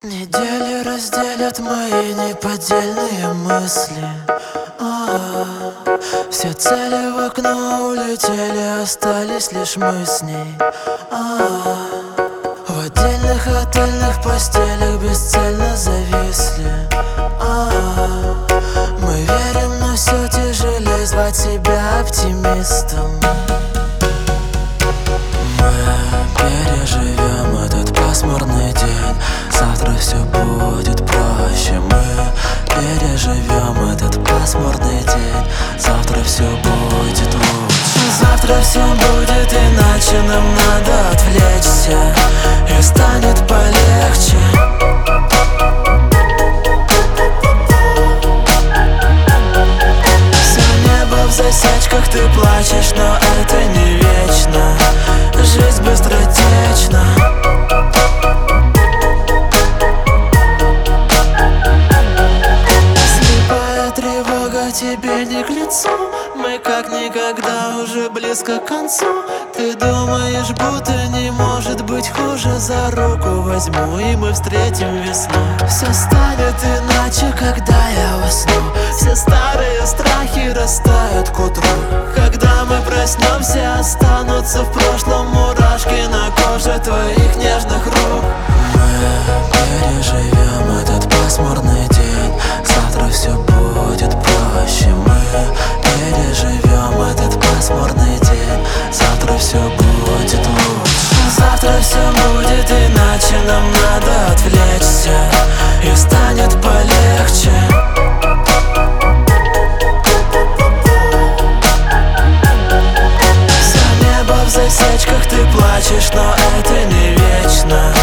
Недели разделят мои неподдельные мысли. Все цели в окно улетели, остались лишь мы с ней. В отдельных отельных постелях бесцельно зависли. Мы верим, но все тяжелее звать себя оптимистом. Мы переживем этот пасмурный день, завтра все будет проще. Мы переживем этот пасмурный день, завтра все будет лучше. Завтра все будет иначе, нам надо отвлечься, и станет полегче. Все небо в засечках, ты плачешь, но это не вечно. Жизнь быстротечна. Слепая тревога тебе не к лицу. Мы как никогда уже близко к концу. Ты думаешь, будто не может быть хуже. За руку возьму, и мы встретим весну. Все станет иначе, когда я усну. Все старые страхи растают к утру. Когда мы проснемся, останутся в прошлом мурашки на коже твоих нежных рук. Мы переживем этот пасмурный день, завтра все будет проще. Мы переживем этот пасмурный день, завтра все будет лучше. Завтра все будет иначе, нам надо отвлечься, и станет полегче. Все небо в засечках, ты плачешь, но это не вечно.